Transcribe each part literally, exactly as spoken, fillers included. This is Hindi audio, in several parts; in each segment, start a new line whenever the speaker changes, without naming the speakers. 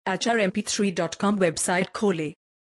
H R M P three dot com website खोले।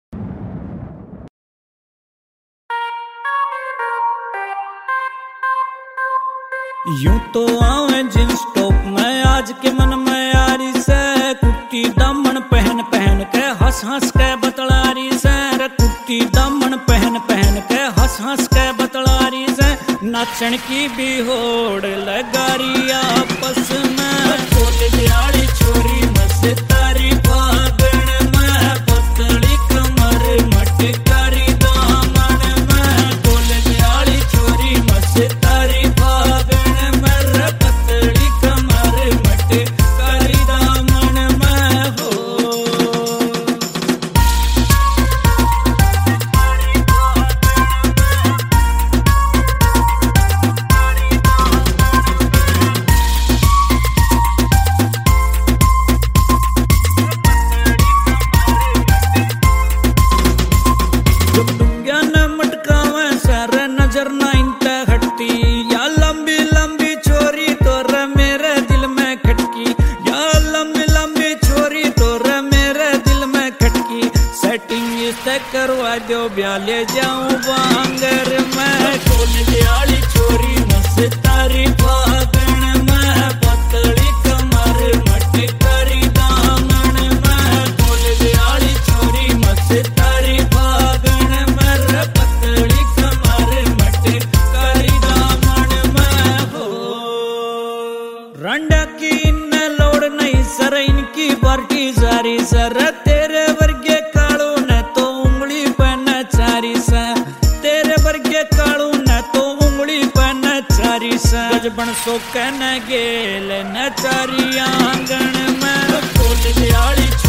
यूं तो आवे जींस टॉप में आज के मन में यारी से, कुर्ती दामन पहन पहन के हंस हंस के बतलारी से, रे कुर्ती दामन पहन पहन के हंस हंस के बतलारी से, नाचन की भी होड़ लगारी आपस में। कोलजाड़ी छोरी मस्तारी फागण में, पतली कमर मटकारी दामन में, कोलजाड़ी छोरी मस्तारी फागण में, रे पतली कमर मटकारी दामन में हो। नजर ना इंता हटती या लंबी लंबी छोरी तो रे मेरे दिल में खटकी, या लंबी लंबी छोरी तो रे मेरे दिल में खटकी, सेटिंग इससे करवा दो ब्याह ले जाऊं बांगर में। कोलजाड़ी छोरी मस्तारी फागण में, पतली कमर मटकारी दामन में, कोलजाड़ी छोरी मस्तारी फागण में, रे पतली कमर मटकारी दामन में हो। रंडा की इन्ने लोड़ नहीं सर, इनकी बार्टी जारी सर, तेरे वर्गे कालू ने तो उंगली पे नचारी सा, तेरे वर्गे कालू ने तो उंगली पे नचारी सा, गजबन सो कहने गेल नचारी आंगन में। कोलजाड़ी